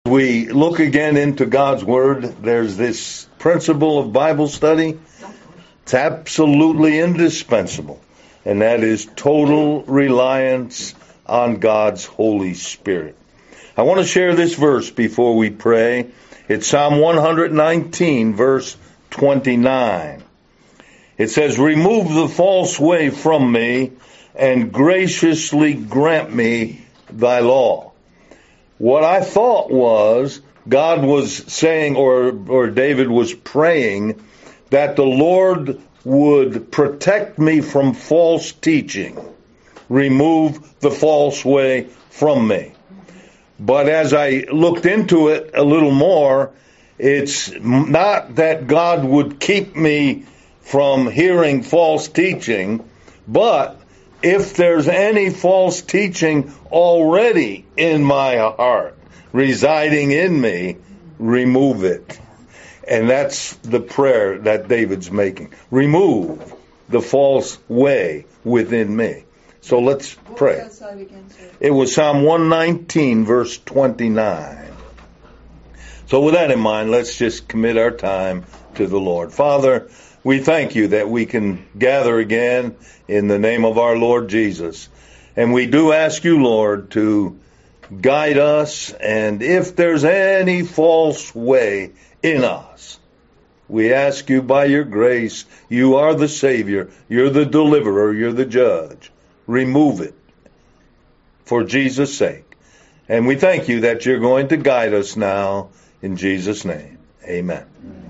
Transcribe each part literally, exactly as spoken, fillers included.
We look again into God's Word. There's this principle of Bible study. It's absolutely indispensable, and that is total reliance on God's Holy Spirit. I want to share this verse before we pray. It's Psalm one nineteen, verse twenty-nine. It says, "Remove the false way from me, and graciously grant me thy law." What I thought was God was saying, or or David was praying, that the Lord would protect me from false teaching, remove the false way from me. But as I looked into it a little more, it's not that God would keep me from hearing false teaching, but if there's any false teaching already in my heart, residing in me, remove it. And that's the prayer that David's making. Remove the false way within me. So let's pray. It was Psalm one nineteen, verse twenty-nine. So with that in mind, let's just commit our time to the Lord. Father, we thank you that we can gather again in the name of our Lord Jesus. And we do ask you, Lord, to guide us. And if there's any false way in us, we ask you by your grace, you are the Savior, you're the deliverer, you're the judge. Remove it for Jesus' sake. And we thank you that you're going to guide us now in Jesus' name. Amen.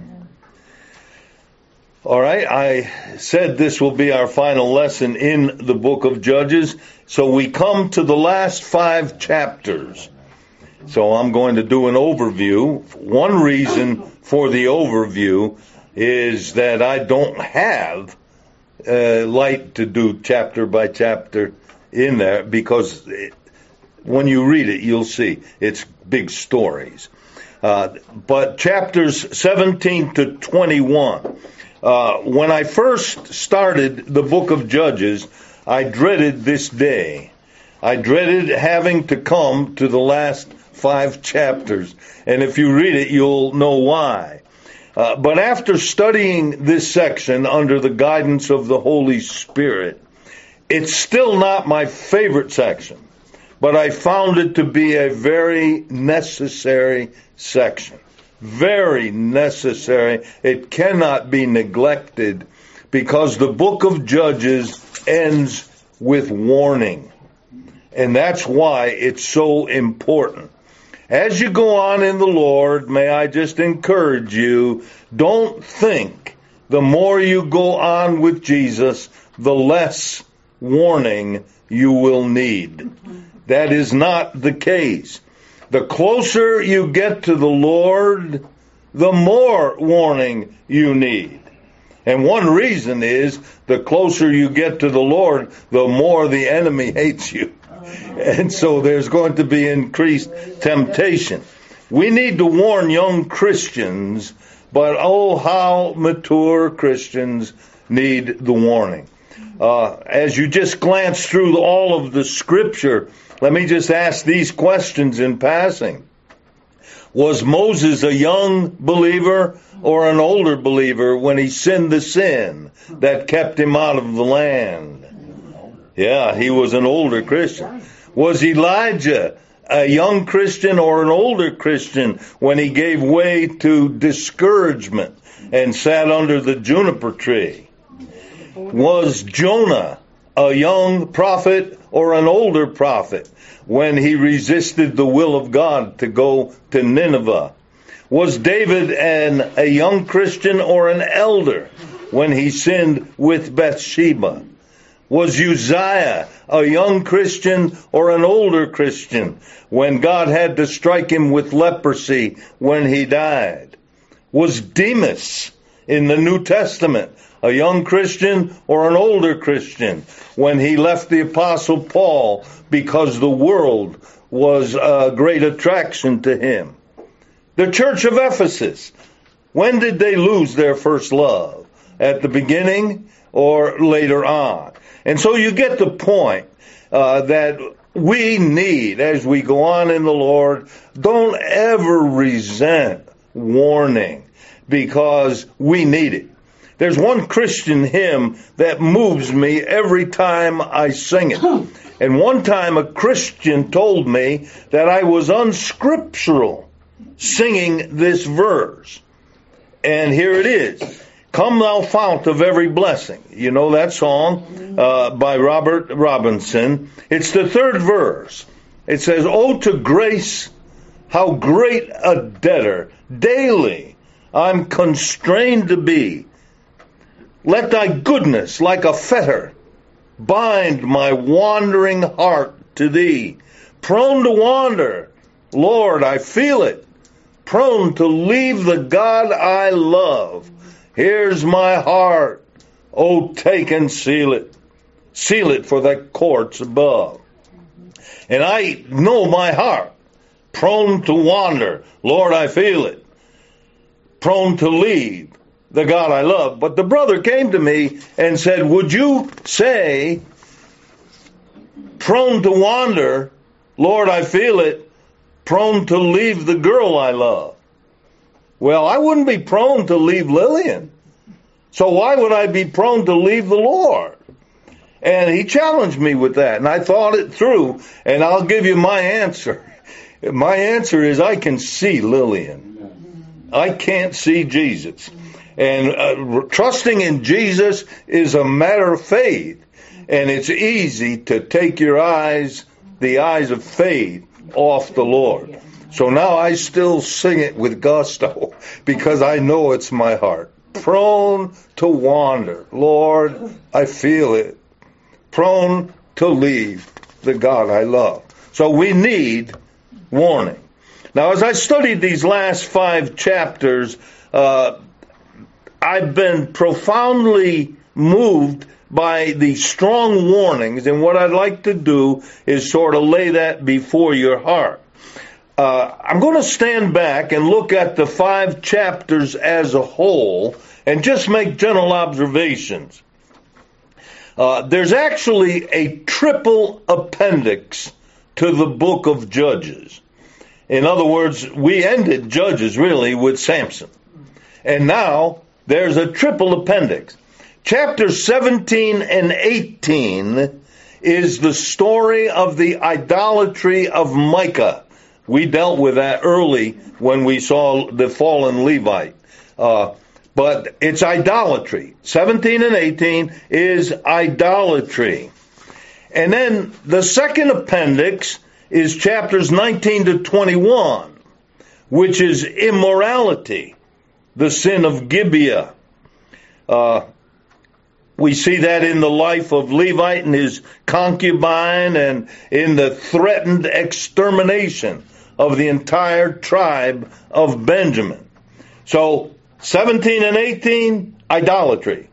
All right, I said this will be our final lesson in the book of Judges. So we come to the last five chapters. So I'm going to do an overview. One reason for the overview is that I don't have uh, light to do chapter by chapter in there, because it, when you read it, you'll see it's big stories. Uh, but chapters seventeen to twenty-one. Uh, when I first started the book of Judges, I dreaded this day. I dreaded having to come to the last five chapters. And if you read it, you'll know why. Uh, but after studying this section under the guidance of the Holy Spirit, it's still not my favorite section. But I found it to be a very necessary section. Very necessary. It cannot be neglected, because the book of Judges ends with warning. And that's why it's so important. As you go on in the Lord, may I just encourage you, don't think the more you go on with Jesus, the less warning you will need. That is not the case. The closer you get to the Lord, the more warning you need. And one reason is, the closer you get to the Lord, the more the enemy hates you. And so there's going to be increased temptation. We need to warn young Christians, but oh, how mature Christians need the warning. Uh, as you just glance through all of the Scripture, let me just ask these questions in passing. Was Moses a young believer or an older believer when he sinned the sin that kept him out of the land? Yeah, he was an older Christian. Was Elijah a young Christian or an older Christian when he gave way to discouragement and sat under the juniper tree? Was Jonah a young prophet or an older prophet when he resisted the will of God to go to Nineveh? Was David an, a young Christian or an elder when he sinned with Bathsheba? Was Uzziah a young Christian or an older Christian when God had to strike him with leprosy when he died? Was Demas in the New Testament a young Christian or an older Christian when he left the Apostle Paul because the world was a great attraction to him? The church of Ephesus, when did they lose their first love? At the beginning or later on? And so you get the point uh, that we need, as we go on in the Lord, don't ever resent warning, because we need it. There's one Christian hymn that moves me every time I sing it. And one time a Christian told me that I was unscriptural singing this verse. And here it is. Come thou fount of every blessing. You know that song uh, by Robert Robinson. It's the third verse. It says, "Oh, to grace, how great a debtor daily I'm constrained to be. Let thy goodness like a fetter bind my wandering heart to thee. Prone to wander, Lord, I feel it. Prone to leave the God I love. Here's my heart. Oh, take and seal it. Seal it for thy courts above." And I know my heart. Prone to wander, Lord, I feel it. Prone to leave the God I love. But the brother came to me and said, would you say, prone to wander, Lord, I feel it, prone to leave the girl I love? Well, I wouldn't be prone to leave Lillian. So why would I be prone to leave the Lord? And he challenged me with that, and I thought it through, and I'll give you my answer. My answer is I can see Lillian. I can't see Jesus. And uh, trusting in Jesus is a matter of faith. And it's easy to take your eyes, the eyes of faith, off the Lord. So now I still sing it with gusto because I know it's my heart. Prone to wander. Lord, I feel it. Prone to leave the God I love. So we need warning. Now, as I studied these last five chapters, uh, I've been profoundly moved by the strong warnings, and what I'd like to do is sort of lay that before your heart. Uh, I'm going to stand back and look at the five chapters as a whole and just make general observations. Uh, there's actually a triple appendix to the book of Judges. In other words, we ended Judges really with Samson. And now there's a triple appendix. Chapters seventeen and eighteen is the story of the idolatry of Micah. We dealt with that early when we saw the fallen Levite. Uh, but it's idolatry. seventeen and eighteen is idolatry. And then the second appendix is chapters nineteen to twenty-one, which is immorality, the sin of Gibeah. Uh, we see that in the life of Levite and his concubine and in the threatened extermination of the entire tribe of Benjamin. So, seventeen and eighteen, idolatry.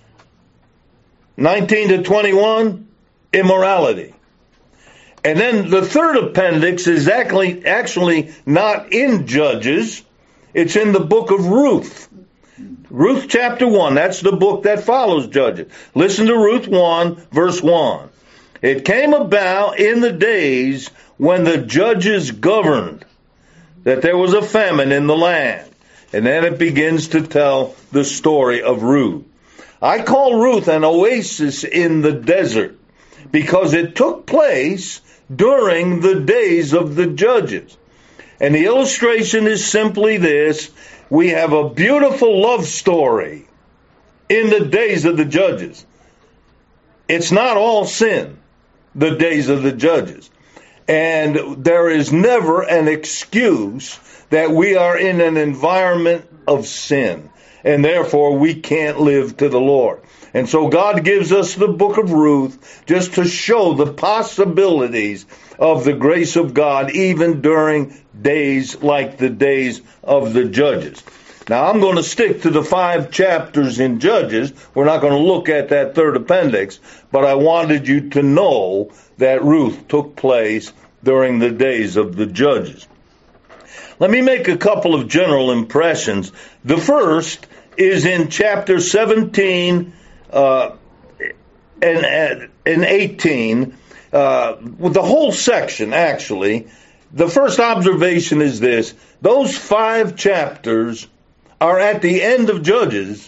nineteen to twenty-one, immorality. And then the third appendix is actually, actually not in Judges. It's in the book of Ruth. Ruth chapter one, that's the book that follows Judges. Listen to Ruth one, verse one. It came about in the days when the judges governed that there was a famine in the land. And then it begins to tell the story of Ruth. I call Ruth an oasis in the desert because it took place during the days of the judges. And the illustration is simply this. We have a beautiful love story in the days of the judges. It's not all sin, the days of the judges. And there is never an excuse that we are in an environment of sin, and therefore we can't live to the Lord. And so God gives us the book of Ruth just to show the possibilities of the grace of God even during days like the days of the judges. Now I'm going to stick to the five chapters in Judges. We're not going to look at that third appendix, but I wanted you to know that Ruth took place during the days of the judges. Let me make a couple of general impressions. The first is in chapter seventeen uh, and, and eighteen. uh, with the whole section, actually, the first observation is this. Those five chapters are at the end of Judges,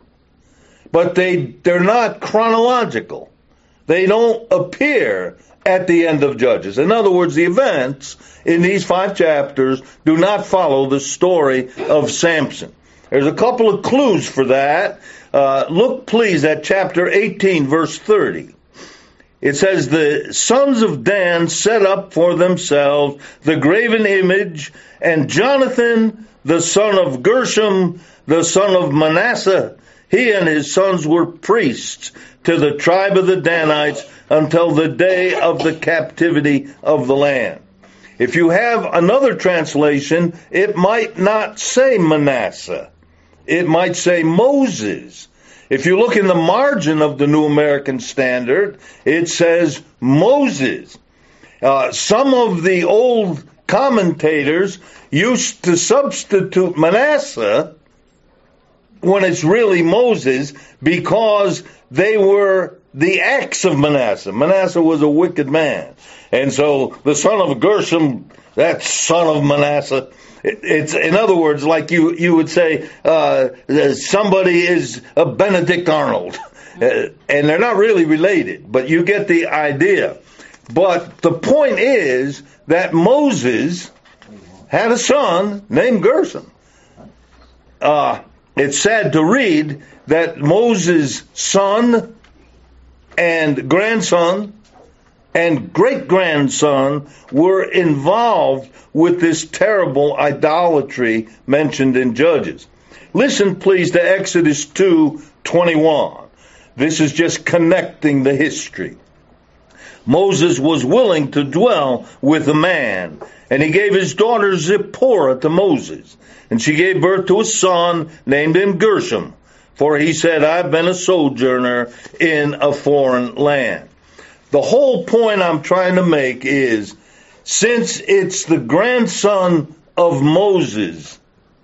but they, they're not chronological. They don't appear at the end of Judges. In other words, the events in these five chapters do not follow the story of Samson. There's a couple of clues for that. Uh, look, please, at chapter eighteen, verse thirty. It says, the sons of Dan set up for themselves the graven image, and Jonathan, the son of Gershom, the son of Manasseh, he and his sons were priests to the tribe of the Danites until the day of the captivity of the land. If you have another translation, it might not say Manasseh. It might say Moses. If you look in the margin of the New American Standard, it says Moses. Uh, some of the old commentators used to substitute Manasseh when it's really Moses because they were the acts of Manasseh. Manasseh was a wicked man. And so the son of Gershom, that son of Manasseh, it's, in other words, like you, you would say, uh, somebody is a Benedict Arnold. Uh, and they're not really related, but you get the idea. But the point is that Moses had a son named Gershom. Uh, it's sad to read that Moses' son and grandson and great-grandson were involved with this terrible idolatry mentioned in Judges. Listen, please, to Exodus two twenty-one. This is just connecting the history. Moses was willing to dwell with a man, and he gave his daughter Zipporah to Moses, and she gave birth to a son, named him Gershom, for he said, I've been a sojourner in a foreign land. The whole point I'm trying to make is, since it's the grandson of Moses,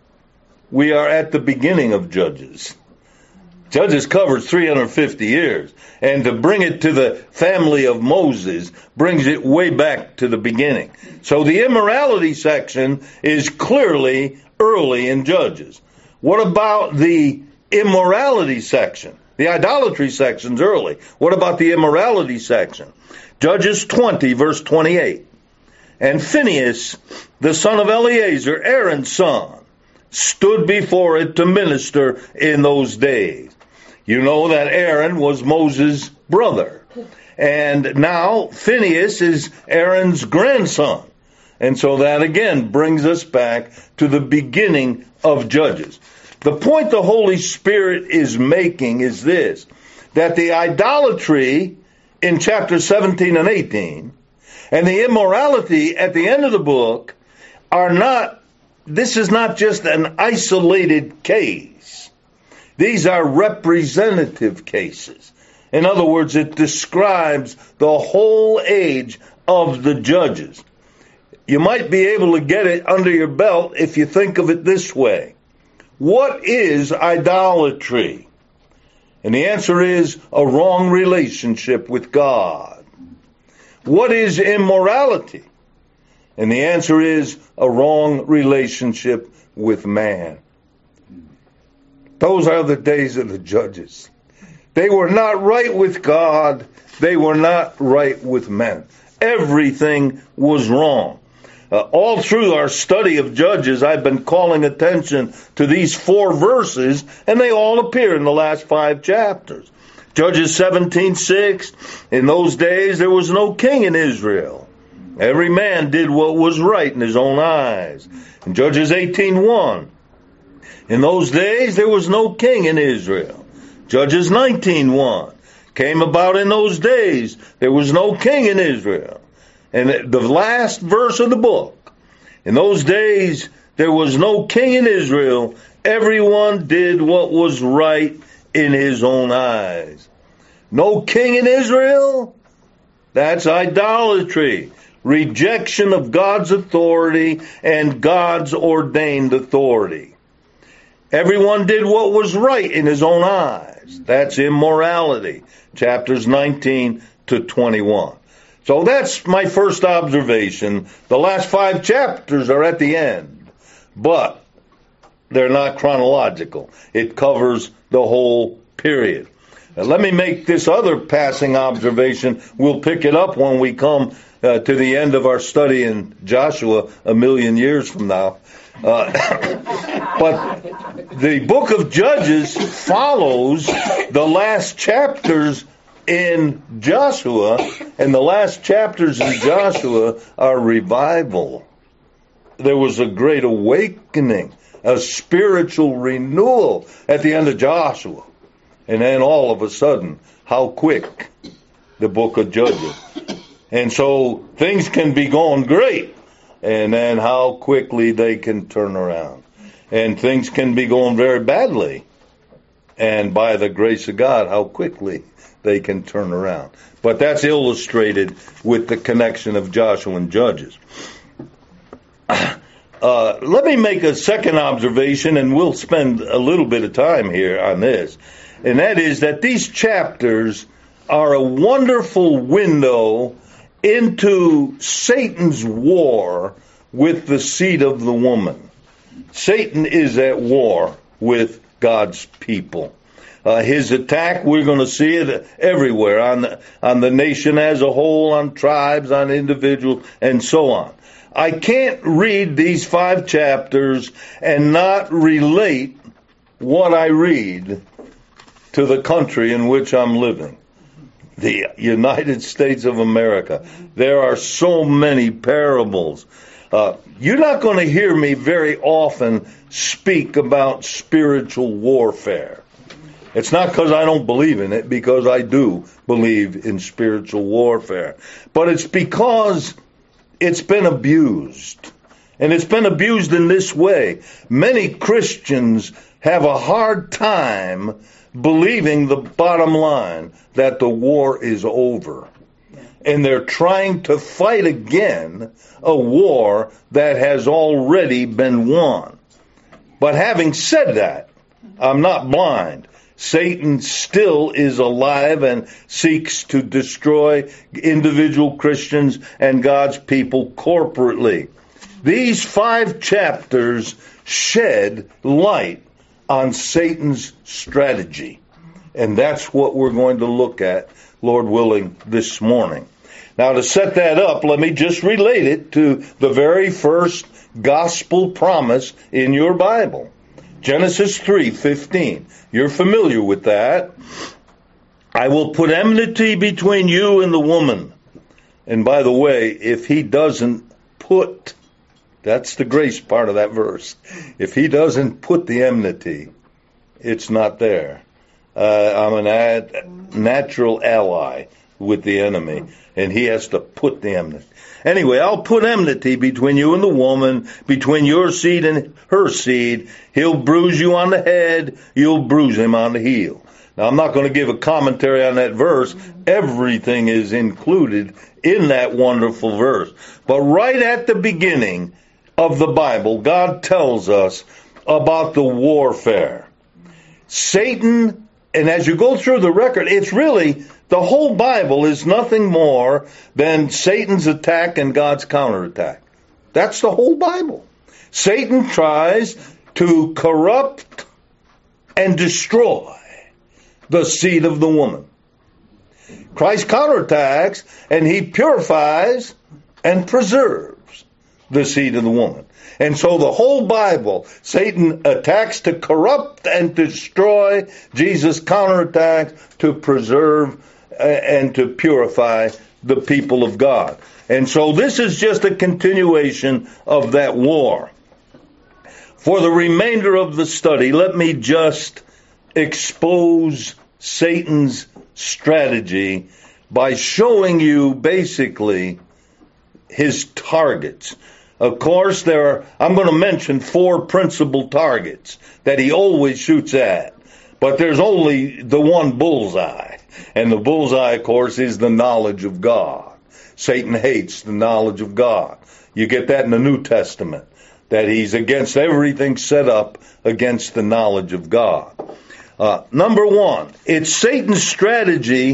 we are at the beginning of Judges. Judges covers three hundred fifty years, and to bring it to the family of Moses brings it way back to the beginning. So the immorality section is clearly early in Judges. What about the immorality section? The idolatry section's early. What about the immorality section? Judges twenty, verse twenty-eight. And Phinehas, the son of Eleazar, Aaron's son, stood before it to minister in those days. You know that Aaron was Moses' brother. And now Phinehas is Aaron's grandson. And so that again brings us back to the beginning of Judges. The point the Holy Spirit is making is this, that the idolatry in chapter seventeen and eighteen and the immorality at the end of the book are not, this is not just an isolated case. These are representative cases. In other words, it describes the whole age of the Judges. You might be able to get it under your belt if you think of it this way. What is idolatry? And the answer is a wrong relationship with God. What is immorality? And the answer is a wrong relationship with man. Those are the days of the Judges. They were not right with God. They were not right with men. Everything was wrong. Uh, all through our study of Judges, I've been calling attention to these four verses, and they all appear in the last five chapters. Judges seventeen six, in those days there was no king in Israel. Every man did what was right in his own eyes. In Judges eighteen one, in those days there was no king in Israel. Judges nineteen one, came about in those days there was no king in Israel. And the last verse of the book, in those days there was no king in Israel. Everyone did what was right in his own eyes. No king in Israel? That's idolatry. Rejection of God's authority and God's ordained authority. Everyone did what was right in his own eyes. That's immorality. Chapters nineteen to twenty-one. So that's my first observation. The last five chapters are at the end, but they're not chronological. It covers the whole period. Now, let me make this other passing observation. We'll pick it up when we come uh, to the end of our study in Joshua a million years from now. Uh, but the book of Judges follows the last chapters in Joshua, and the last chapters in Joshua are revival. There was a great awakening, a spiritual renewal at the end of Joshua. And then all of a sudden, how quick the book of Judges. And so things can be going great, and then how quickly they can turn around. And things can be going very badly, and by the grace of God, how quickly they can turn around. But that's illustrated with the connection of Joshua and Judges. Uh, let me make a second observation, and we'll spend a little bit of time here on this. And that is that these chapters are a wonderful window into Satan's war with the seed of the woman. Satan is at war with God's people. Uh, his attack, we're going to see it everywhere, on the, on the nation as a whole, on tribes, on individuals, and so on. I can't read these five chapters and not relate what I read to the country in which I'm living, the United States of America. There are so many parables. Uh, you're not going to hear me very often speak about spiritual warfare. It's not because I don't believe in it, because I do believe in spiritual warfare. But it's because it's been abused. And it's been abused in this way. Many Christians have a hard time believing the bottom line, that the war is over. And they're trying to fight again a war that has already been won. But having said that, I'm not blind. Satan still is alive and seeks to destroy individual Christians and God's people corporately. These five chapters shed light on Satan's strategy. And that's what we're going to look at, Lord willing, this morning. Now, to set that up, let me just relate it to the very first gospel promise in your Bible. Genesis three fifteen. You're familiar with that. I will put enmity between you and the woman. And by the way, if he doesn't put, that's the grace part of that verse. If he doesn't put the enmity, it's not there. Uh, I'm an ad, natural ally with the enemy, and he has to put the enmity. Anyway, I'll put enmity between you and the woman, between your seed and her seed. He'll bruise you on the head, you'll bruise him on the heel. Now, I'm not going to give a commentary on that verse. Everything is included in that wonderful verse. But right at the beginning of the Bible, God tells us about the warfare. Satan, and as you go through the record, it's really, the whole Bible is nothing more than Satan's attack and God's counterattack. That's the whole Bible. Satan tries to corrupt and destroy the seed of the woman. Christ counterattacks, and he purifies and preserves the seed of the woman. And so the whole Bible, Satan attacks to corrupt and destroy. Jesus counterattacks to preserve and to purify the people of God. And so this is just a continuation of that war. For the remainder of the study, let me just expose Satan's strategy by showing you basically his targets. Of course, there are, I'm going to mention four principal targets that he always shoots at. But there's only the one bullseye. And the bullseye, of course, is the knowledge of God. Satan hates the knowledge of God. You get that in the New Testament, that he's against everything set up against the knowledge of God. Uh, number one, it's Satan's strategy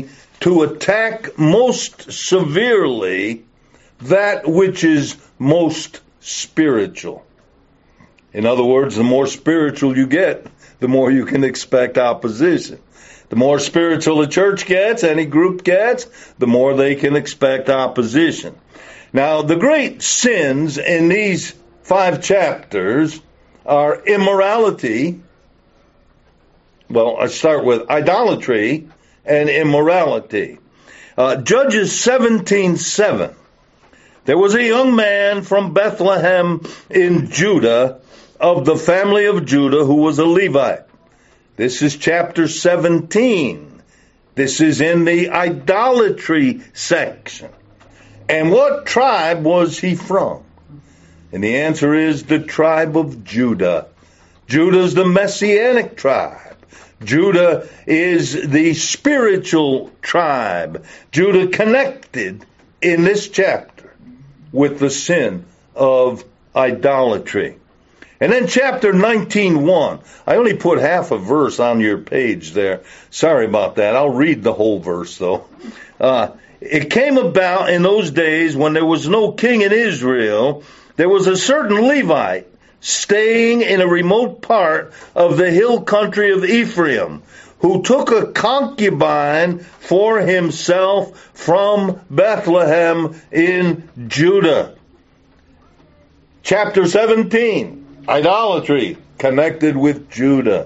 to attack most severely that which is most spiritual. In other words, the more spiritual you get, the more you can expect opposition. The more spiritual a church gets, any group gets, the more they can expect opposition. Now, the great sins in these five chapters are immorality. Well, I start with idolatry and immorality. Uh, Judges seventeen seven. There was a young man from Bethlehem in Judah, of the family of Judah, who was a Levite. This is chapter seventeen. This is in the idolatry section. And what tribe was he from? And the answer is the tribe of Judah. Judah's the Messianic tribe. Judah is the spiritual tribe. Judah connected in this chapter with the sin of idolatry. And then chapter nineteen one. I only put half a verse on your page there. Sorry about that. I'll read the whole verse, though. Uh, it came about in those days when there was no king in Israel, there was a certain Levite staying in a remote part of the hill country of Ephraim, who took a concubine for himself from Bethlehem in Judah. Chapter seventeen, idolatry connected with Judah.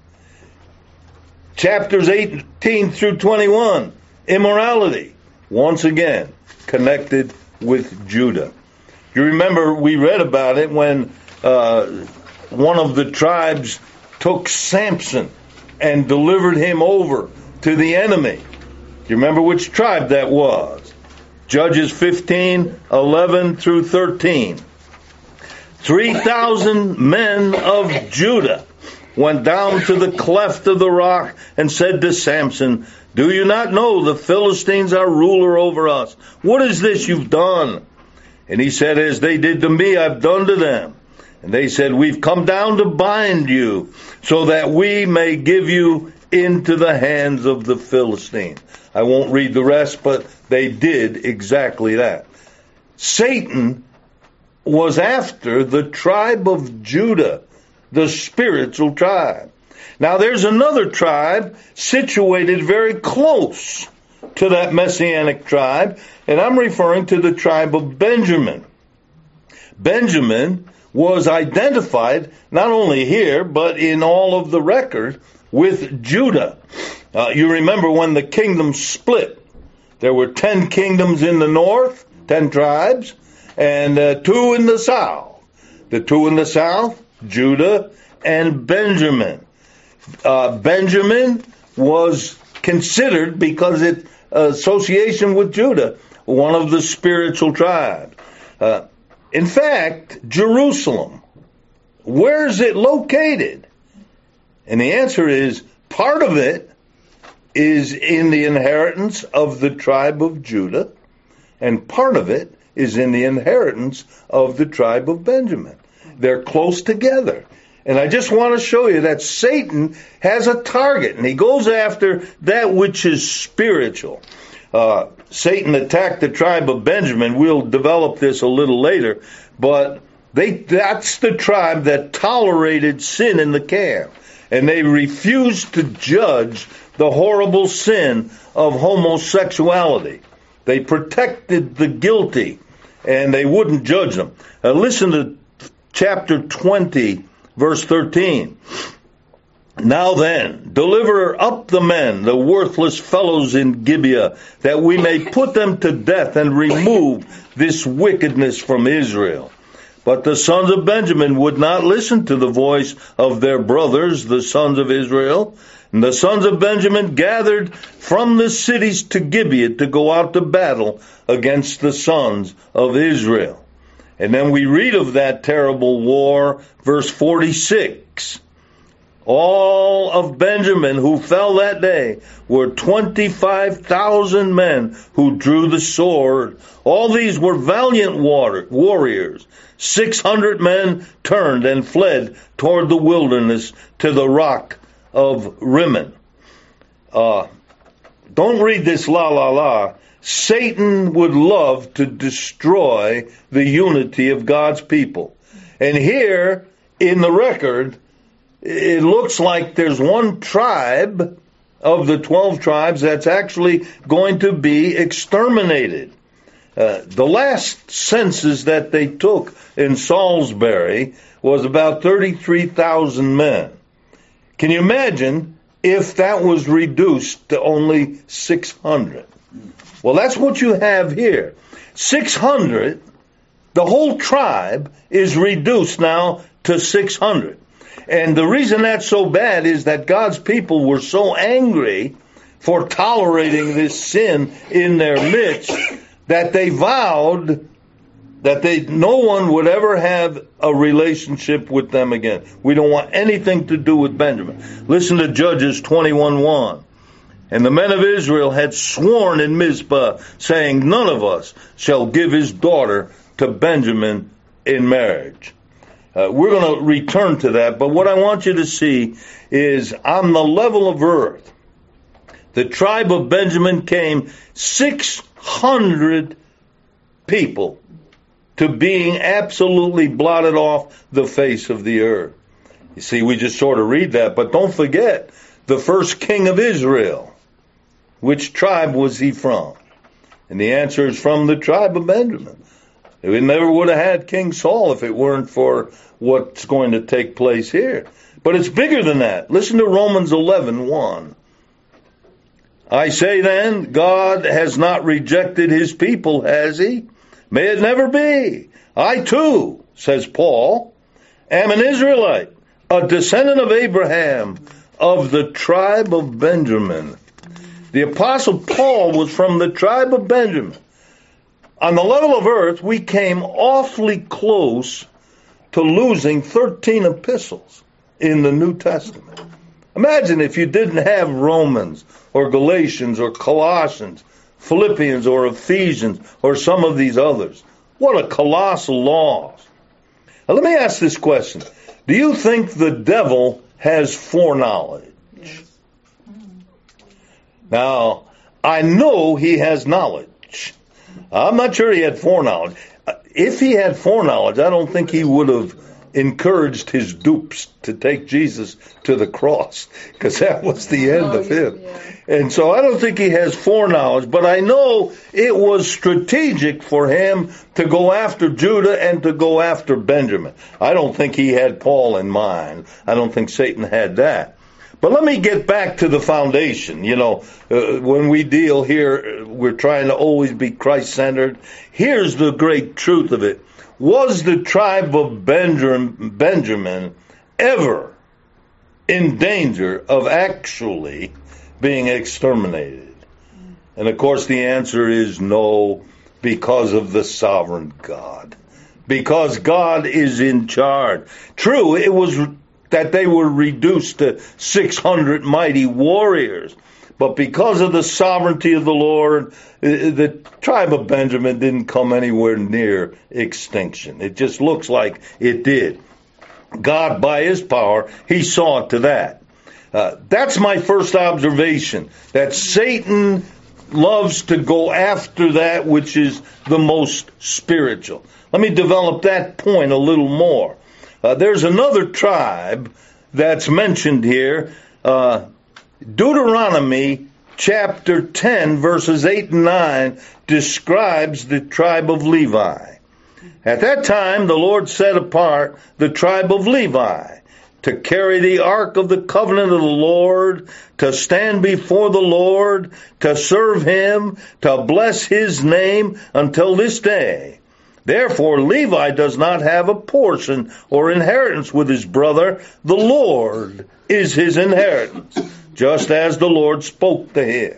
Chapters eighteen through twenty-one, immorality, once again connected with Judah. You remember we read about it when uh, one of the tribes took Samson and delivered him over to the enemy. You remember which tribe that was? Judges fifteen, eleven through thirteen. Three thousand men of Judah went down to the cleft of the rock and said to Samson, "Do you not know the Philistines are ruler over us? What is this you've done?" And he said, "As they did to me, I've done to them." And they said, "We've come down to bind you so that we may give you into the hands of the Philistines." I won't read the rest, but they did exactly that. Satan was after the tribe of Judah, the spiritual tribe. Now there's another tribe situated very close to that Messianic tribe, and I'm referring to the tribe of Benjamin. Benjamin was identified not only here, but in all of the record with Judah. Uh, you remember when the kingdom split, there were ten kingdoms in the north, ten tribes, and uh, two in the south. The two in the south, Judah and Benjamin. Uh, Benjamin was considered, because it uh, association with Judah, one of the spiritual tribes. Uh, in fact, Jerusalem, where is it located? And the answer is, part of it is in the inheritance of the tribe of Judah, and part of it is in the inheritance of the tribe of Benjamin. They're close together. And I just want to show you that Satan has a target, and he goes after that which is spiritual. Uh, Satan attacked the tribe of Benjamin. We'll develop this a little later, but they that's the tribe that tolerated sin in the camp, and they refused to judge the horrible sin of homosexuality. They protected the guilty, and they wouldn't judge them. Uh, listen to chapter twenty, verse thirteen. "Now then, deliver up the men, the worthless fellows in Gibeah, that we may put them to death and remove this wickedness from Israel." But the sons of Benjamin would not listen to the voice of their brothers, the sons of Israel. And the sons of Benjamin gathered from the cities to Gibeah to go out to battle against the sons of Israel. And then we read of that terrible war, verse forty-six. "All of Benjamin who fell that day were twenty-five thousand men who drew the sword. All these were valiant warriors. six hundred men turned and fled toward the wilderness to the rock of Rimmon." Uh, don't read this la la la. Satan would love to destroy the unity of God's people. And here in the record, it looks like there's one tribe of the twelve tribes that's actually going to be exterminated. Uh, the last census that they took in Salisbury was about thirty-three thousand men. Can you imagine if that was reduced to only six hundred? Well, that's what you have here. six hundred, the whole tribe is reduced now to six hundred. And the reason that's so bad is that God's people were so angry for tolerating this sin in their midst that they vowed that they no one would ever have a relationship with them again. We don't want anything to do with Benjamin. Listen to Judges twenty-one one. And the men of Israel had sworn in Mizpah, saying, none of us shall give his daughter to Benjamin in marriage. Uh, we're going to return to that, but what I want you to see is on the level of earth, the tribe of Benjamin came six hundred people to being absolutely blotted off the face of the earth. You see, we just sort of read that, but don't forget, the first king of Israel, which tribe was he from? And the answer is from the tribe of Benjamin. We never would have had King Saul if it weren't for what's going to take place here. But it's bigger than that. Listen to Romans eleven one. I say then, God has not rejected his people, has he? May it never be. I too, says Paul, am an Israelite, a descendant of Abraham, of the tribe of Benjamin. The Apostle Paul was from the tribe of Benjamin. On the level of earth, we came awfully close to losing thirteen epistles in the New Testament. Imagine if you didn't have Romans or Galatians or Colossians, Philippians or Ephesians or some of these others. What a colossal loss. Now, let me ask this question. Do you think the devil has foreknowledge? Now, I know he has knowledge. I'm not sure he had foreknowledge. If he had foreknowledge, I don't think he would have encouraged his dupes to take Jesus to the cross, because that was the end of him. And so I don't think he has foreknowledge, but I know it was strategic for him to go after Judah and to go after Benjamin. I don't think he had Paul in mind. I don't think Satan had that. But let me get back to the foundation. You know, uh, when we deal here, we're trying to always be Christ-centered. Here's the great truth of it. Was the tribe of Benjamin, Benjamin ever in danger of actually being exterminated? And of course the answer is no, because of the sovereign God. Because God is in charge. True, it was that they were reduced to six hundred mighty warriors. But because of the sovereignty of the Lord, the tribe of Benjamin didn't come anywhere near extinction. It just looks like it did. God, by his power, he saw to that. Uh, that's my first observation, that Satan loves to go after that which is the most spiritual. Let me develop that point a little more. Uh, there's another tribe that's mentioned here. Uh, Deuteronomy chapter ten, verses eight and nine, describes the tribe of Levi. At that time, the Lord set apart the tribe of Levi to carry the ark of the covenant of the Lord, to stand before the Lord, to serve him, to bless his name until this day. Therefore, Levi does not have a portion or inheritance with his brother. The Lord is his inheritance, just as the Lord spoke to him.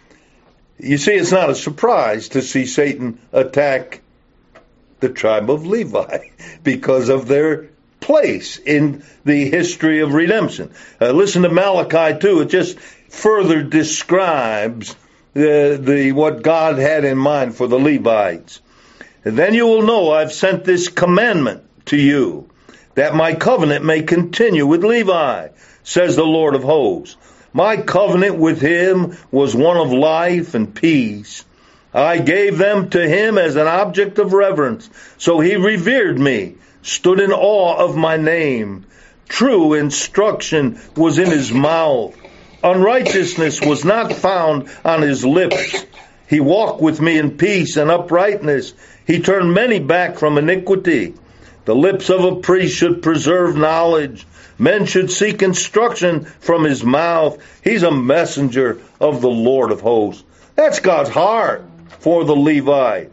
You see, it's not a surprise to see Satan attack the tribe of Levi because of their place in the history of redemption. Uh, listen to Malachi two. It just further describes the, the what God had in mind for the Levites. And then you will know I've sent this commandment to you, that my covenant may continue with Levi, says the Lord of hosts. My covenant with him was one of life and peace. I gave them to him as an object of reverence. So he revered me, stood in awe of my name. True instruction was in his mouth. Unrighteousness was not found on his lips. He walked with me in peace and uprightness. He turned many back from iniquity. The lips of a priest should preserve knowledge. Men should seek instruction from his mouth. He's a messenger of the Lord of hosts. That's God's heart for the Levite.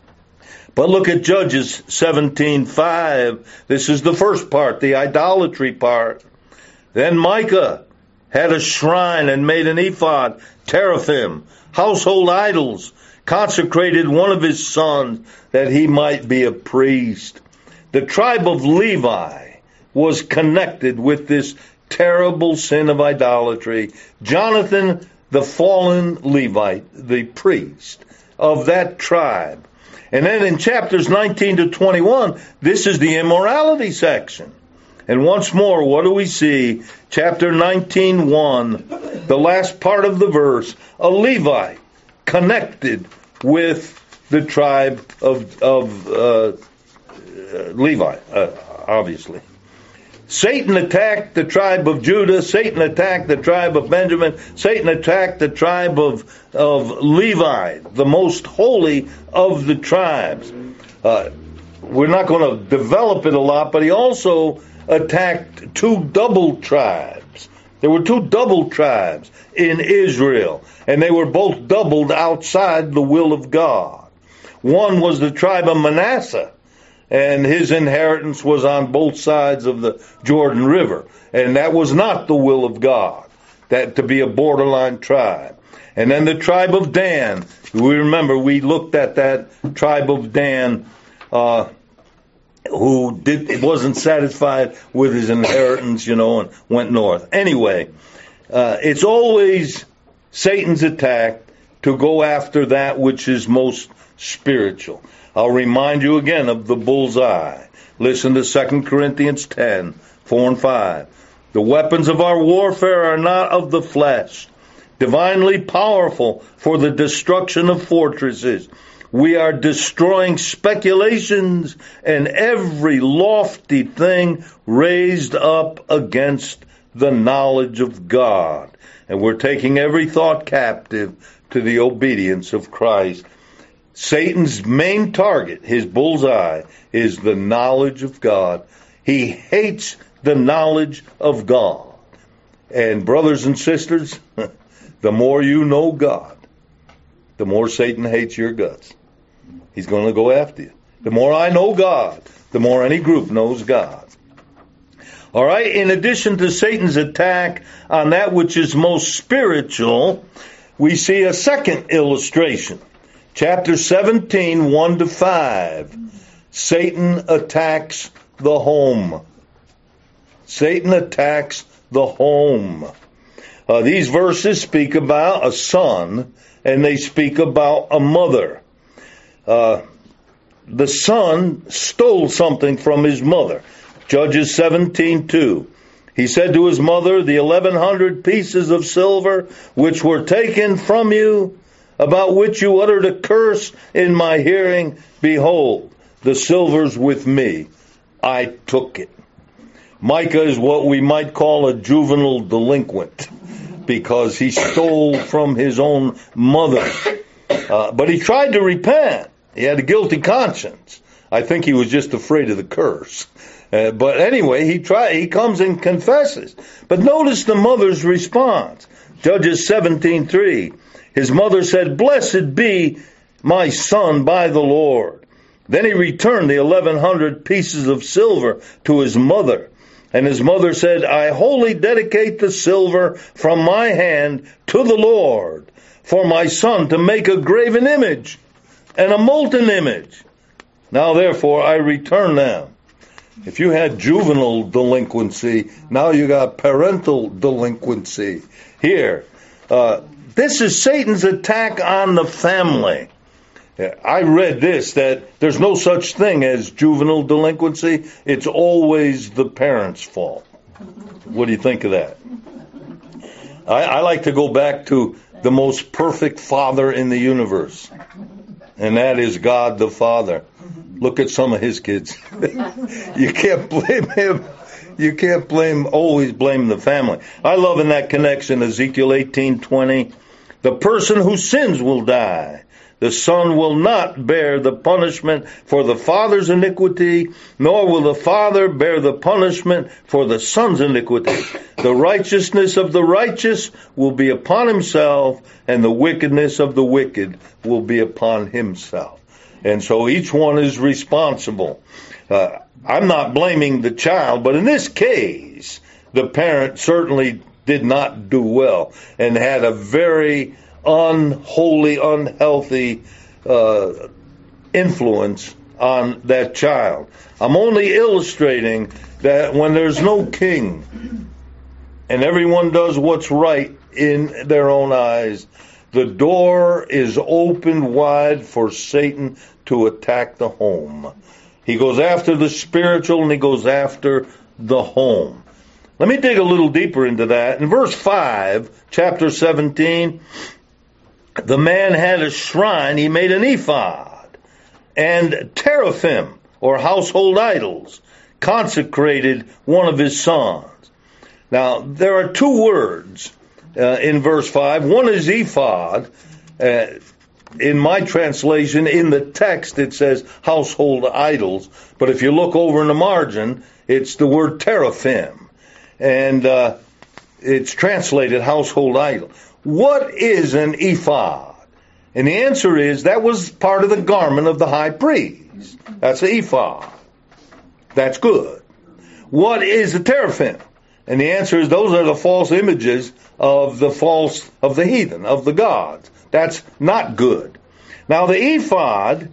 But look at Judges seventeen five. This is the first part, the idolatry part. Then Micah had a shrine and made an ephod, teraphim, household idols, consecrated one of his sons that he might be a priest. The tribe of Levi was connected with this terrible sin of idolatry. Jonathan, the fallen Levite, the priest of that tribe. And then in chapters nineteen to twenty-one, this is the immorality section. And once more, what do we see? Chapter nineteen one, the last part of the verse, a Levite connected with the tribe of, of uh, Levi, uh, obviously. Satan attacked the tribe of Judah. Satan attacked the tribe of Benjamin. Satan attacked the tribe of, of Levi, the most holy of the tribes. Uh, we're not going to develop it a lot, but he also attacked two double tribes. There were two double tribes in Israel, and they were both doubled outside the will of God. One was the tribe of Manasseh, and his inheritance was on both sides of the Jordan River. And that was not the will of God, that to be a borderline tribe. And then the tribe of Dan. We remember we looked at that tribe of Dan, uh, who did wasn't satisfied with his inheritance, you know, and went north. Anyway, uh, it's always Satan's attack to go after that which is most spiritual. I'll remind you again of the bullseye. Listen to Second Corinthians ten, four and five. The weapons of our warfare are not of the flesh, divinely powerful for the destruction of fortresses. We are destroying speculations and every lofty thing raised up against the knowledge of God. And we're taking every thought captive to the obedience of Christ. Satan's main target, his bullseye, is the knowledge of God. He hates the knowledge of God. And brothers and sisters, the more you know God, the more Satan hates your guts. He's going to go after you. The more I know God, the more any group knows God. All right, in addition to Satan's attack on that which is most spiritual, we see a second illustration. Chapter seventeen, one to five. Satan attacks the home. Satan attacks the home. Uh, these verses speak about a son, and they speak about a mother. Uh, the son stole something from his mother. Judges seventeen two. He said to his mother, the eleven hundred pieces of silver which were taken from you, about which you uttered a curse in my hearing, behold, the silver's with me. I took it. Micah is what we might call a juvenile delinquent, because he stole from his own mother. Uh, but he tried to repent. He had a guilty conscience. I think he was just afraid of the curse. Uh, but anyway, he try, he comes and confesses. But notice the mother's response. Judges seventeen three. His mother said, blessed be my son by the Lord. Then he returned the eleven hundred pieces of silver to his mother. And his mother said, I wholly dedicate the silver from my hand to the Lord for my son to make a graven image and a molten image. Now therefore I return them. If you had juvenile delinquency, now you got parental delinquency. Here, uh, this is Satan's attack on the family. I read this, that there's no such thing as juvenile delinquency. It's always the parents' fault. What do you think of that? I, I like to go back to the most perfect father in the universe, and that is God the Father. Look at some of his kids. You can't blame him. You can't blame, always blame the family. I love in that connection Ezekiel eighteen twenty. The person who sins will die. The son will not bear the punishment for the father's iniquity, nor will the father bear the punishment for the son's iniquity. The righteousness of the righteous will be upon himself, and the wickedness of the wicked will be upon himself. And so each one is responsible. Uh, I'm not blaming the child, but in this case, the parent certainly did not do well and had a very unholy, unhealthy uh, influence on that child. I'm only illustrating that when there's no king and everyone does what's right in their own eyes, the door is opened wide for Satan to attack the home. He goes after the spiritual and he goes after the home. Let me dig a little deeper into that. In verse five, chapter seventeen, the man had a shrine, he made an ephod, and teraphim, or household idols, consecrated one of his sons. Now, there are two words uh, in verse five. One is ephod. Uh, in my translation, in the text, it says household idols. But if you look over in the margin, it's the word teraphim. And uh, it's translated household idol. What is an ephod? And the answer is that was part of the garment of the high priest. That's an ephod. That's good. What is a teraphim? And the answer is those are the false images of the false, of the heathen, of the gods. That's not good. Now the ephod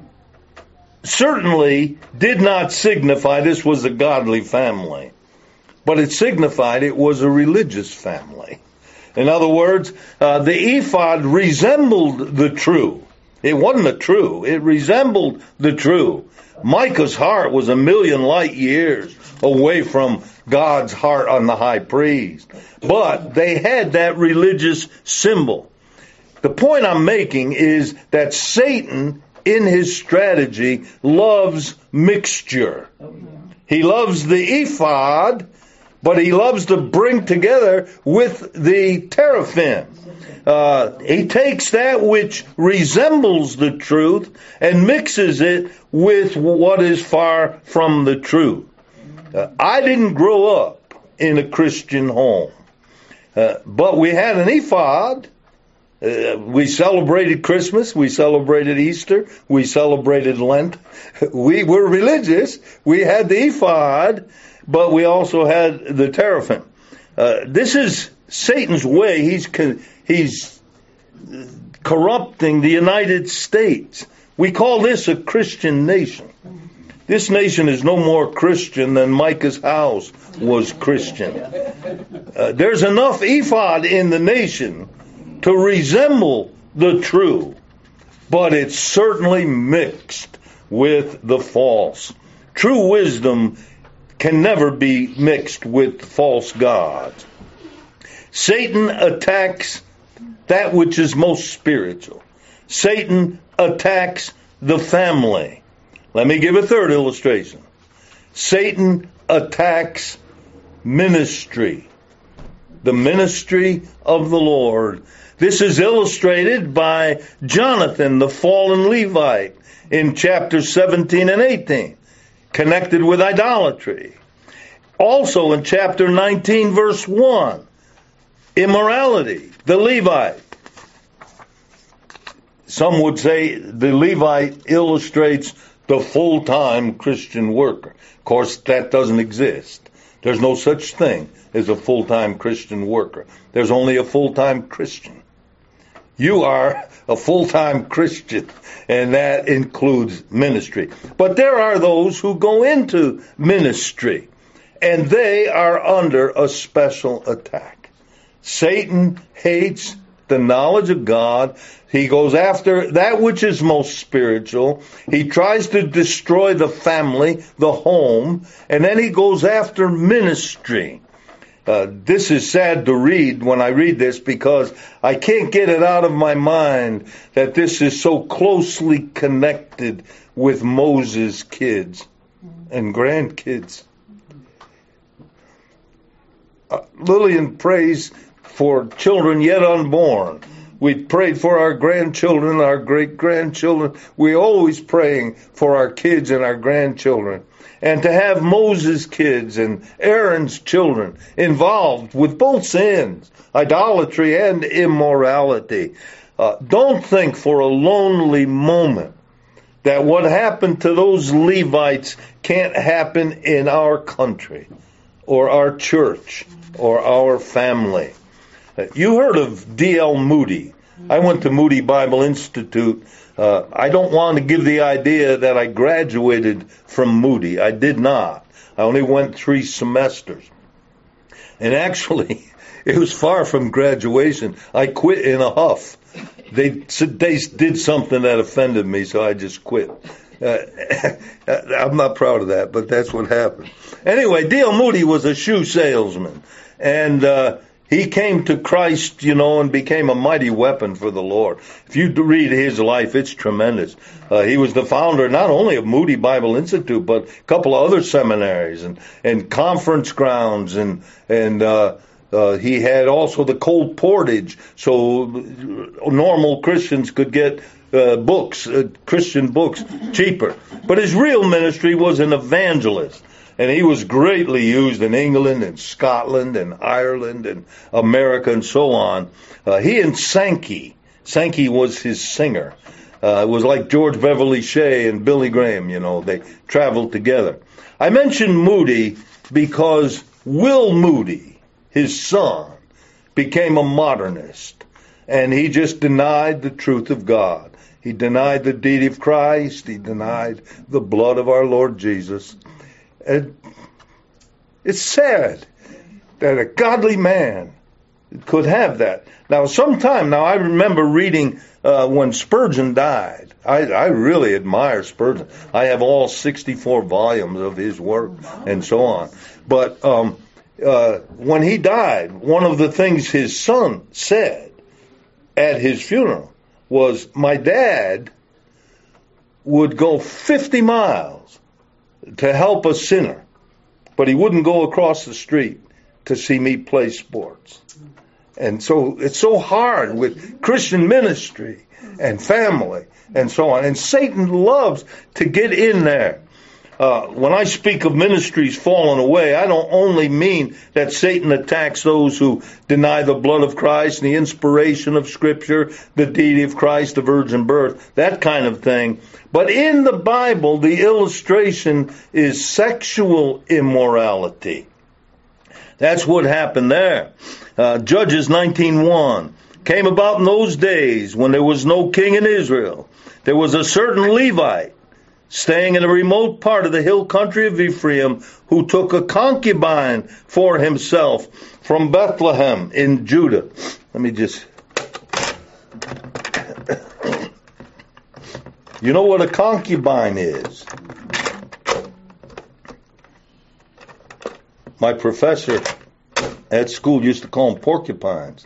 certainly did not signify this was a godly family, but it signified it was a religious family. In other words, uh, the ephod resembled the true. It wasn't the true. It resembled the true. Micah's heart was a million light years away from God's heart on the high priest. But they had that religious symbol. The point I'm making is that Satan, in his strategy, loves mixture. He loves the ephod, but he loves to bring together with the teraphim. Uh, he takes that which resembles the truth and mixes it with what is far from the truth. Uh, I didn't grow up in a Christian home, uh, but we had an ephod. Uh, we celebrated Christmas, we celebrated Easter, we celebrated Lent. We were religious. We had the ephod, but we also had the teraphim. Uh, this is Satan's way. He's con- he's corrupting the United States. We call this a Christian nation. This nation is no more Christian than Micah's house was Christian. Uh, there's enough ephod in the nation to resemble the true, but it's certainly mixed with the false. True wisdom can never be mixed with false gods. Satan attacks that which is most spiritual. Satan attacks the family. Let me give a third illustration. Satan attacks ministry. The ministry of the Lord. This is illustrated by Jonathan, the fallen Levite, in chapters seventeen and eighteen, connected with idolatry. Also in chapter nineteen, verse one, immorality, the Levite. Some would say the Levite illustrates the full-time Christian worker. Of course, that doesn't exist. There's no such thing as a full-time Christian worker. There's only a full-time Christian. You are a full-time Christian, and that includes ministry. But there are those who go into ministry, and they are under a special attack. Satan hates the knowledge of God. He goes after that which is most spiritual. He tries to destroy the family, the home, and then he goes after ministry. Uh, this is sad to read when I read this because I can't get it out of my mind that this is so closely connected with Moses' kids and grandkids. Uh, Lillian prays for children yet unborn. We prayed for our grandchildren, our great-grandchildren. We're always praying for our kids and our grandchildren. And to have Moses' kids and Aaron's children involved with both sins, idolatry and immorality. Uh, don't think for a lonely moment that what happened to those Levites can't happen in our country or our church or our family. Uh, you heard of D L Moody. I went to Moody Bible Institute. Uh, I don't want to give the idea that I graduated from Moody. I did not. I only went three semesters. And actually, it was far from graduation. I quit in a huff. They they did something that offended me, so I just quit. Uh, I'm not proud of that, but that's what happened. Anyway, D L Moody was a shoe salesman. And uh he came to Christ, you know, and became a mighty weapon for the Lord. If you read his life, it's tremendous. Uh, he was the founder not only of Moody Bible Institute, but a couple of other seminaries and, and conference grounds. And, and uh, uh, he had also the Cold Portage, so normal Christians could get uh, books, uh, Christian books, cheaper. But his real ministry was an evangelist. And he was greatly used in England and Scotland and Ireland and America and so on. Uh, he and Sankey, Sankey was his singer. Uh, it was like George Beverly Shea and Billy Graham, you know, they traveled together. I mentioned Moody because Will Moody, his son, became a modernist. And he just denied the truth of God. He denied the deity of Christ. He denied the blood of our Lord Jesus. And it's sad that a godly man could have that. Now, sometime, now I remember reading uh, when Spurgeon died. I, I really admire Spurgeon. I have all sixty-four volumes of his work and so on. But um, uh, when he died, one of the things his son said at his funeral was, my dad would go fifty miles to help a sinner, but he wouldn't go across the street to see me play sports. And so it's so hard with Christian ministry and family and so on. And Satan loves to get in there. Uh, when I speak of ministries falling away, I don't only mean that Satan attacks those who deny the blood of Christ and the inspiration of Scripture, the deity of Christ, the virgin birth, that kind of thing. But in the Bible, the illustration is sexual immorality. That's what happened there. Uh, Judges nineteen one came about in those days when there was no king in Israel. There was a certain Levite staying in a remote part of the hill country of Ephraim, who took a concubine for himself from Bethlehem in Judah. Let me just... You know what a concubine is? My professor at school used to call them porcupines.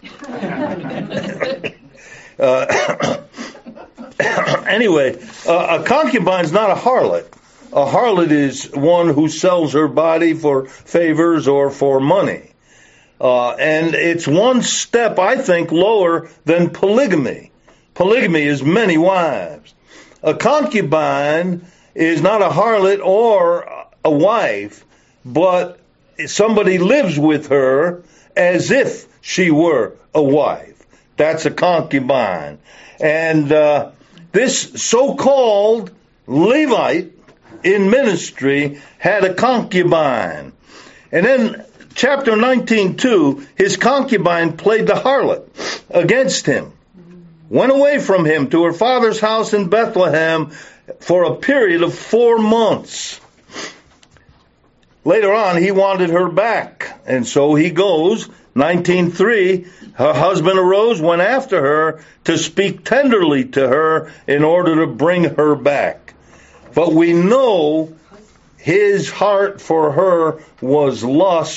uh, Anyway, uh, a concubine is not a harlot. A harlot is one who sells her body for favors or for money. Uh, and it's one step, I think, lower than polygamy. Polygamy is many wives. A concubine is not a harlot or a wife, but somebody lives with her as if she were a wife. That's a concubine. And uh, this so-called Levite in ministry had a concubine. And then chapter nineteen two, his concubine played the harlot against him, went away from him to her father's house in Bethlehem for a period of four months. Later on, he wanted her back, and so he goes. nineteen three, her husband arose, went after her to speak tenderly to her in order to bring her back. But we know his heart for her was lust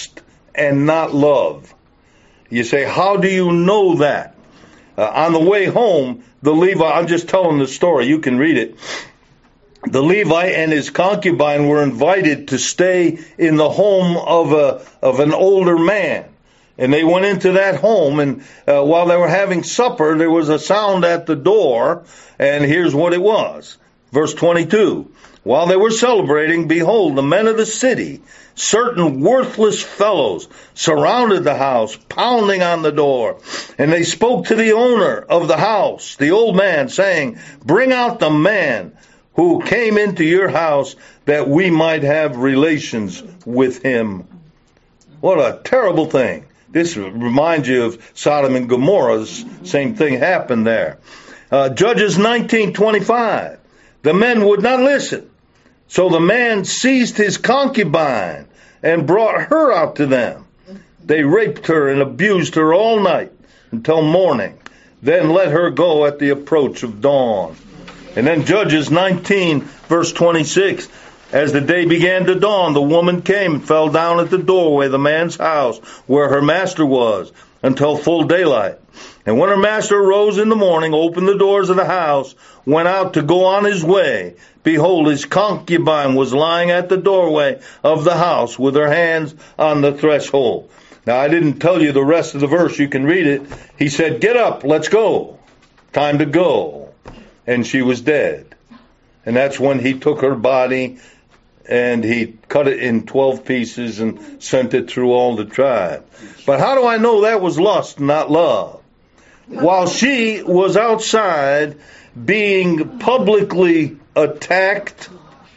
and not love. You say, how do you know that? Uh, on the way home, the Levite, I'm just telling the story, you can read it. The Levite and his concubine were invited to stay in the home of a of an older man. And they went into that home, and uh, while they were having supper, there was a sound at the door, and here's what it was. Verse twenty-two. While they were celebrating, behold, the men of the city, certain worthless fellows, surrounded the house, pounding on the door. And they spoke to the owner of the house, the old man, saying, bring out the man who came into your house, that we might have relations with him. What a terrible thing. This reminds you of Sodom and Gomorrah's. Same thing happened there. Uh, Judges nineteen twenty-five. The men would not listen. So the man seized his concubine and brought her out to them. They raped her and abused her all night until morning. Then let her go at the approach of dawn. And then Judges nineteen, verse twenty-six. As the day began to dawn, the woman came and fell down at the doorway of the man's house where her master was until full daylight. And when her master arose in the morning, opened the doors of the house, went out to go on his way, behold, his concubine was lying at the doorway of the house with her hands on the threshold. Now, I didn't tell you the rest of the verse. You can read it. He said, get up, let's go. Time to go. And she was dead. And that's when he took her body and he cut it in twelve pieces and sent it through all the tribe. But how do I know that was lust, not love? While she was outside being publicly attacked,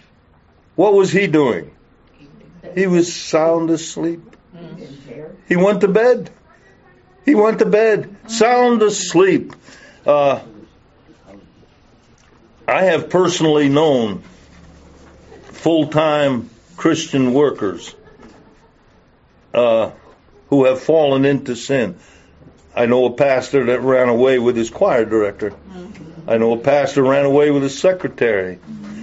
what was he doing? He was sound asleep. He went to bed. He went to bed, sound asleep. Uh, I have personally known full-time Christian workers uh, who have fallen into sin. I know a pastor that ran away with his choir director. I know a pastor ran away with his secretary.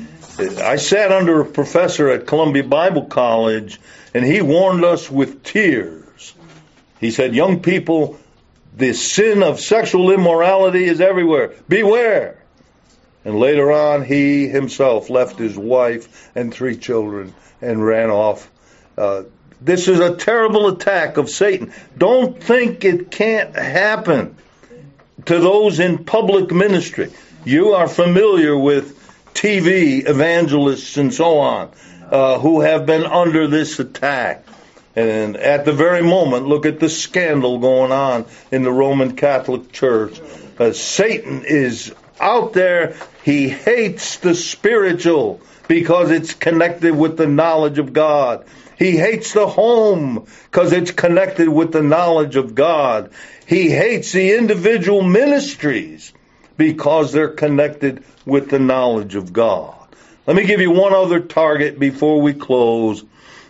I sat under a professor at Columbia Bible College, and he warned us with tears. He said, young people, the sin of sexual immorality is everywhere. Beware. And later on, he himself left his wife and three children and ran off. Uh, this is a terrible attack of Satan. Don't think it can't happen to those in public ministry. You are familiar with T V evangelists and so on uh, who have been under this attack. And at the very moment, look at the scandal going on in the Roman Catholic Church. Uh, Satan is out there. He hates the spiritual because it's connected with the knowledge of God. He hates the home because it's connected with the knowledge of God. He hates the individual ministries because they're connected with the knowledge of God. Let me give you one other target before we close.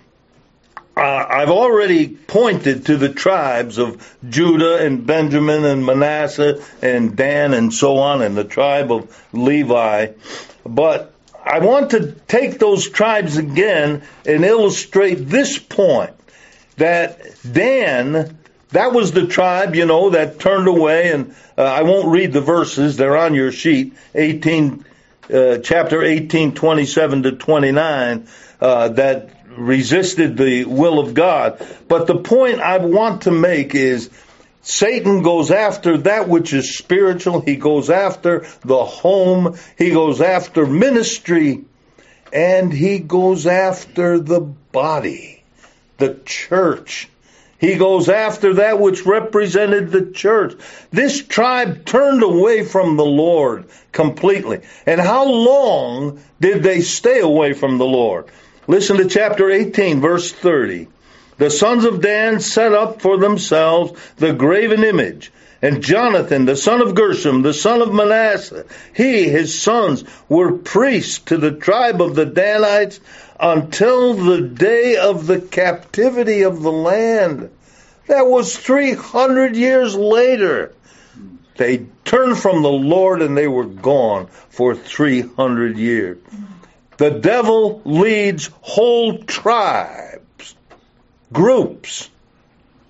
Uh, I've already pointed to the tribes of Judah and Benjamin and Manasseh and Dan and so on, and the tribe of Levi. But I want to take those tribes again and illustrate this point, that Dan, that was the tribe, you know, that turned away, and uh, I won't read the verses, they're on your sheet, eighteen, uh, chapter eighteen, twenty-seven to twenty-nine, uh, that resisted the will of God. But the point I want to make is Satan goes after that which is spiritual. He goes after the home. He goes after ministry. And he goes after the body, the church. He goes after that which represented the church. This tribe turned away from the Lord completely. And how long did they stay away from the Lord? Listen to chapter eighteen, verse thirty. The sons of Dan set up for themselves the graven image. And Jonathan, the son of Gershom, the son of Manasseh, he, his sons, were priests to the tribe of the Danites until the day of the captivity of the land. That was three hundred years later. They turned from the Lord and they were gone for three hundred years. The devil leads whole tribes, groups,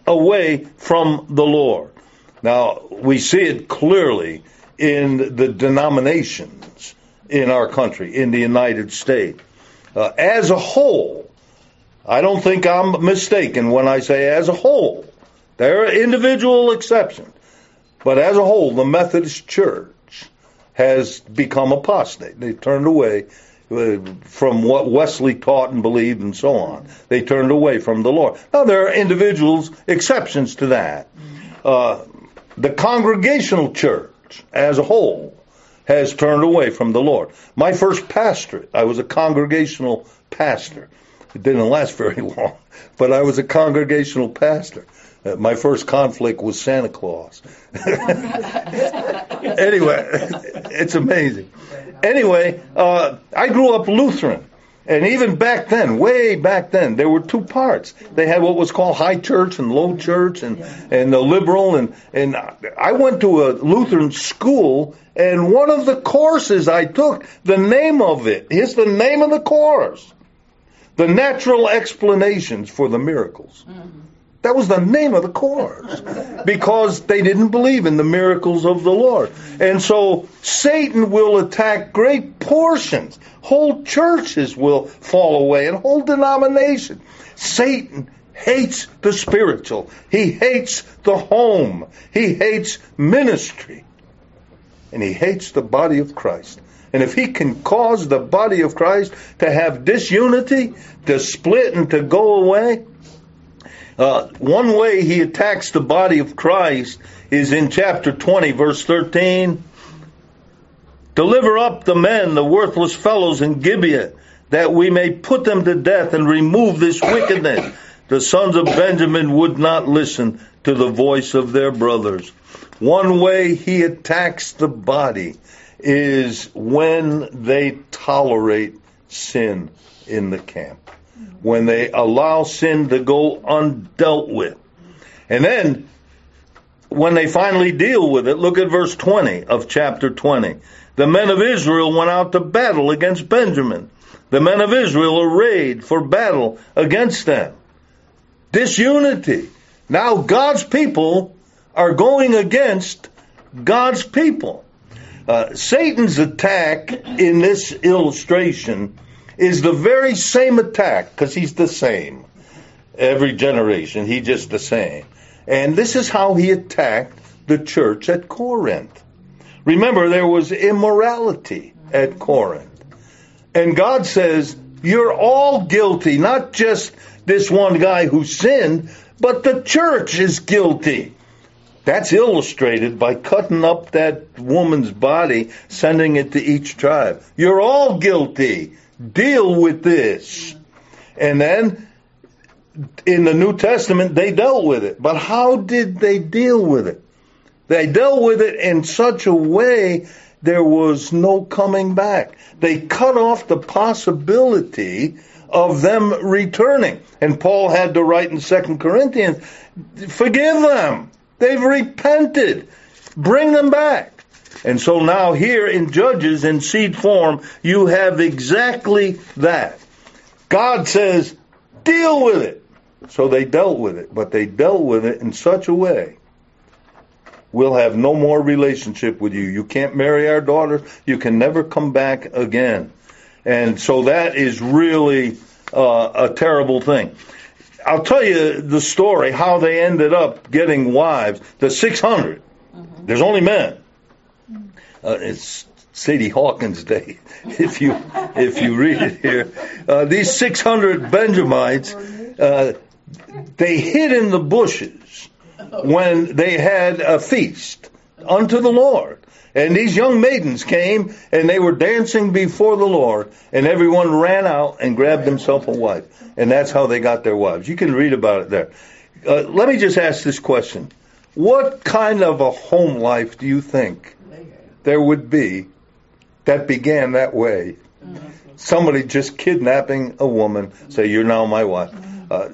away from the Lord. Now, we see it clearly in the denominations in our country, in the United States. Uh, as a whole, I don't think I'm mistaken when I say as a whole. There are individual exceptions. But as a whole, the Methodist Church has become apostate. They've turned away from what Wesley taught and believed and so on. They turned away from the Lord. Now, there are individuals, exceptions to that. Uh, the Congregational Church as a whole has turned away from the Lord. My first pastorate, I was a congregational pastor. It didn't last very long, but I was a congregational pastor. Uh, my first conflict was Santa Claus. Anyway, it's amazing. Anyway, uh, I grew up Lutheran. And even back then, way back then, there were two parts. They had what was called high church and low church and, and the liberal. And, and I went to a Lutheran school, and one of the courses I took, the name of it, here's the name of the course. The Natural Explanations for the Miracles. Mm-hmm. That was the name of the course, because they didn't believe in the miracles of the Lord. And so Satan will attack great portions. Whole churches will fall away, and whole denominations. Satan hates the spiritual. He hates the home. He hates ministry. And he hates the body of Christ. And if he can cause the body of Christ to have disunity, to split and to go away, Uh, one way he attacks the body of Christ is in chapter twenty, verse thirteen. Deliver up the men, the worthless fellows in Gibeah, that we may put them to death and remove this wickedness. The sons of Benjamin would not listen to the voice of their brothers. One way he attacks the body is when they tolerate sin in the camp. When they allow sin to go undealt with. And then, when they finally deal with it, look at verse twenty of chapter twenty. The men of Israel went out to battle against Benjamin. The men of Israel arrayed for battle against them. Disunity. Now God's people are going against God's people. Uh, Satan's attack in this illustration is the very same attack, because he's the same. Every generation, he's just the same. And this is how he attacked the church at Corinth. Remember, there was immorality at Corinth. And God says, you're all guilty, not just this one guy who sinned, but the church is guilty. That's illustrated by cutting up that woman's body, sending it to each tribe. You're all guilty. Deal with this. And then, in the New Testament, they dealt with it. But how did they deal with it? They dealt with it in such a way there was no coming back. They cut off the possibility of them returning. And Paul had to write in Second Corinthians, forgive them. They've repented. Bring them back. And so now here in Judges in seed form, you have exactly that. God says, deal with it. So they dealt with it, but they dealt with it in such a way, we'll have no more relationship with you. You can't marry our daughter. You can never come back again. And so that is really uh, a terrible thing. I'll tell you the story, how they ended up getting wives. The six hundred, mm-hmm. There's only men. Uh, it's Sadie Hawkins' day, if you if you read it here. Uh, these six hundred Benjamites, uh, they hid in the bushes when they had a feast unto the Lord. And these young maidens came, and they were dancing before the Lord, and everyone ran out and grabbed himself a wife. And that's how they got their wives. You can read about it there. Uh, let me just ask this question. What kind of a home life do you think there would be that began that way? Somebody just kidnapping a woman, say, you're now my wife. Uh,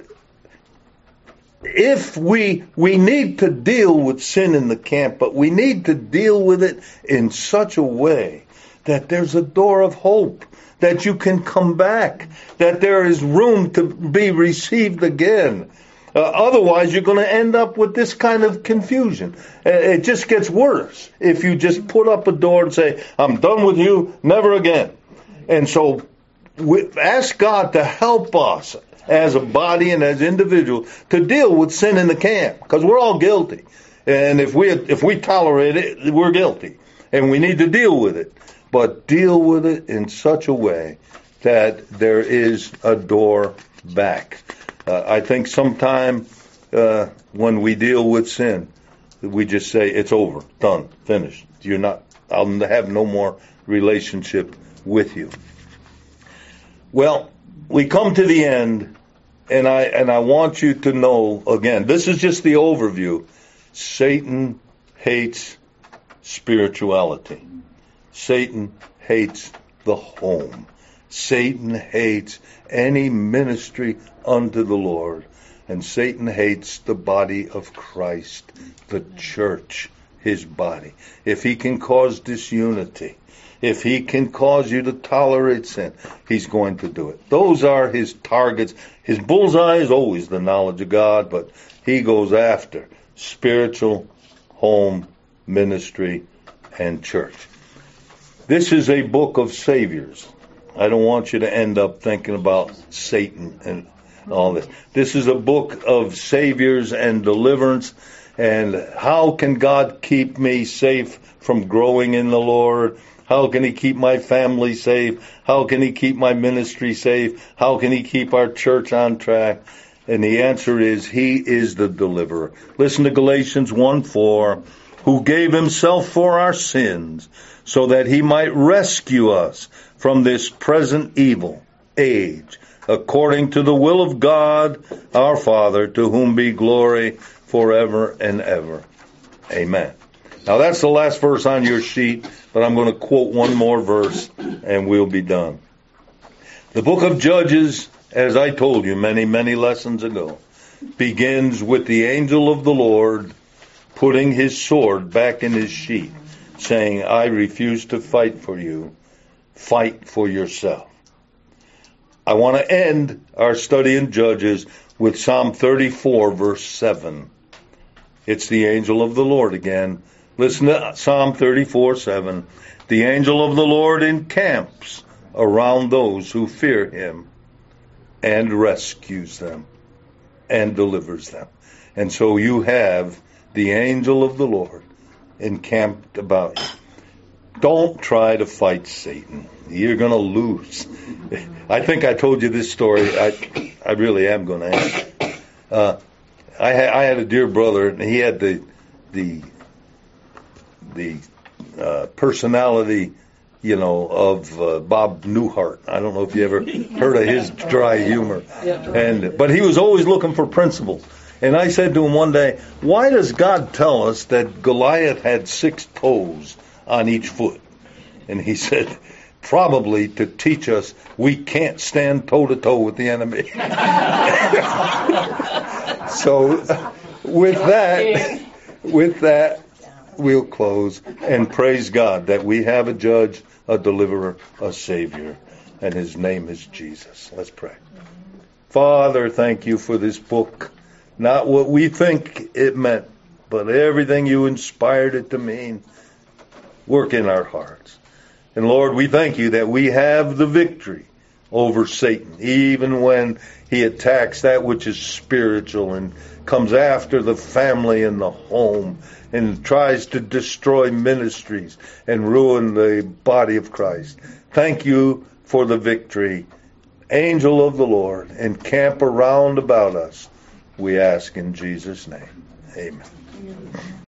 if we we need to deal with sin in the camp, but we need to deal with it in such a way that there's a door of hope, that you can come back, that there is room to be received again. Uh, otherwise, you're going to end up with this kind of confusion. Uh, it just gets worse if you just put up a door and say, I'm done with you, never again. And so we ask God to help us as a body and as individuals to deal with sin in the camp, because we're all guilty. And if we if we tolerate it, we're guilty. And we need to deal with it. But deal with it in such a way that there is a door back. Uh, I think sometime uh, when we deal with sin, we just say, it's over, done, finished. You're not, I'll have no more relationship with you. Well, we come to the end, and I and I want you to know, again, this is just the overview. Satan hates spirituality. Satan hates the home. Satan hates any ministry unto the Lord. And Satan hates the body of Christ, the church, his body. If he can cause disunity, if he can cause you to tolerate sin, he's going to do it. Those are his targets. His bullseye is always the knowledge of God, but he goes after spiritual, home, ministry, and church. This is a book of saviors. I don't want you to end up thinking about Satan and all this. This is a book of saviors and deliverance. And how can God keep me safe from growing in the Lord? How can he keep my family safe? How can he keep my ministry safe? How can he keep our church on track? And the answer is, he is the deliverer. Listen to Galatians one four, who gave himself for our sins, so that he might rescue us from this present evil age, according to the will of God, our Father, to whom be glory forever and ever. Amen. Now that's the last verse on your sheet, but I'm going to quote one more verse and we'll be done. The book of Judges, as I told you many, many lessons ago, begins with the angel of the Lord putting his sword back in his sheath, saying, I refuse to fight for you. Fight for yourself. I want to end our study in Judges with Psalm thirty-four, verse seven. It's the angel of the Lord again. Listen to Psalm thirty-four, seven. The angel of the Lord encamps around those who fear him and rescues them and delivers them. And so you have the angel of the Lord encamped about you. Don't try to fight Satan. You're going to lose. I think I told you this story. I I really am going to end. Uh, I, ha- I had a dear brother, and he had the the the uh, personality, you know, of uh, Bob Newhart. I don't know if you ever heard of his dry humor. And but he was always looking for principles. And I said to him one day, why does God tell us that Goliath had six toes on each foot? And he said, probably to teach us we can't stand toe-to-toe with the enemy. So with that, with that, we'll close and praise God that we have a judge, a deliverer, a savior, and his name is Jesus. Let's pray. Father, thank you for this book. Not what we think it meant, but everything you inspired it to mean. Work in our hearts. And Lord, we thank you that we have the victory over Satan, even when he attacks that which is spiritual and comes after the family and the home and tries to destroy ministries and ruin the body of Christ. Thank you for the victory. Angel of the Lord, encamp around about us. We ask in Jesus' name. Amen.